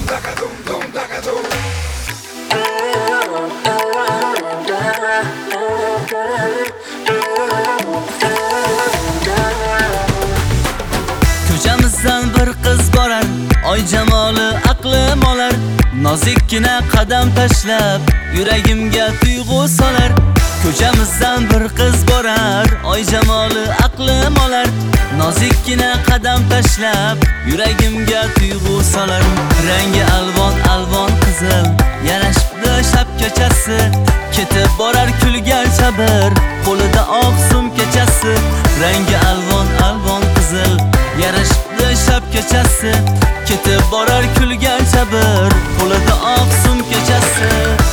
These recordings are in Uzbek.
Ko'chamizdan bir qiz borar, oy jamoli aqlim olar. Nozikkina qadam tashlab, yuragimga tuyg'u solar. Ko'chamizdan bir qiz borar, oy jamoli aqlim olar. Nozikkina qadam tashlab, yuragimga tuyg'u solar. Rangi alvon alvon qizil, yarashibdi shapkachasi. Ketib borar kulgancha bir, qo'lida oq sumkachasi. Rangi alvon alvon qizil, yarashibdi shapkachasi. Ketib borar kulgancha bir, qo'lida oq sumkachasi.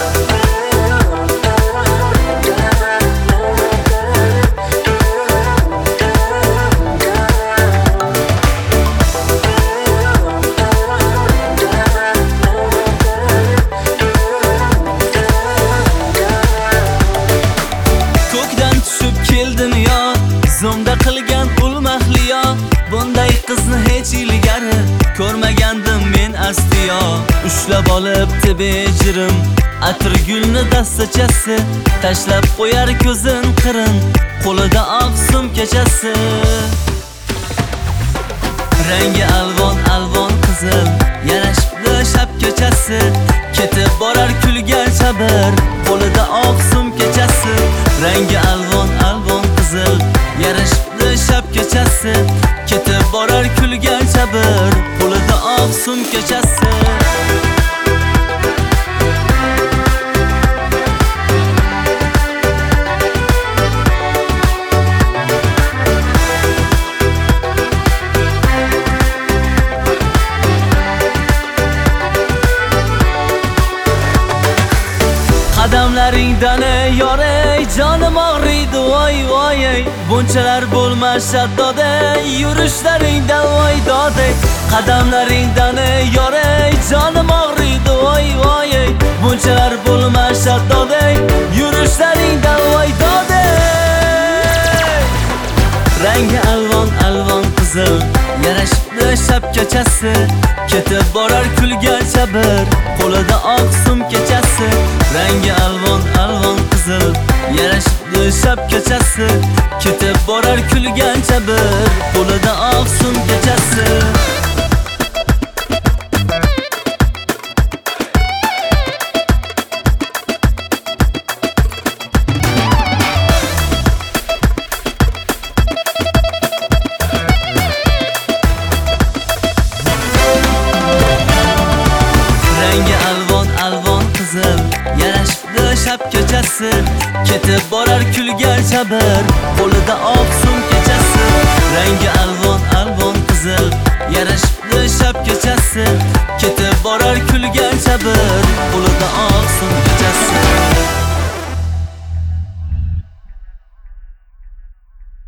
Ko'kdan tushib keldim yo, zomda qilgan ul mahliyo. Bunday qizni hech ilgari ko'rmagandim men astiyo. Ushlab olibdi bejirim, atir gulni dastachasi. Tashlab qo'yar ko'zin qirin, qo'lida oq sumkachasi. Rangi alvon alvon qizil, yarashibdi shapkachasi. Ketib borar kulgancha bir, qo'lida oq sumkachasi. Rangi alvon alvon qizil, yarashibdi shapkachasi. Ketib borar kulgancha bir, qo'lida oq sumkachasi. Qadamlaringdan yor ey, jonim og'riydi voy voy ey. Bunchalar bo'lmas shaddod ey, yurishlaringdan voy dod ey. Qadamlaringdan yor ey, jonim og'riydi voy voy ey. Bunchalar bo'lmas shaddod ey, yurishlaringdan voy dod ey. Rangi alvon alvon qizil, yarashibdi shapkachasi. Ketib borar kulgancha bir, qo'lida oq sumkachasi. Rangi alvon alvon qizil, yarashibdi shapkachasi. Ketib borar kulgancha bir, qo'lida oq sumkachasi. Shapkachasi, ketib borar kulgancha bir, qo'lida oq sumkachasi. Rangi alvon alvon qizil, yarashibdi shapkachasi. Ketib borar kulgancha bir, qo'lida oq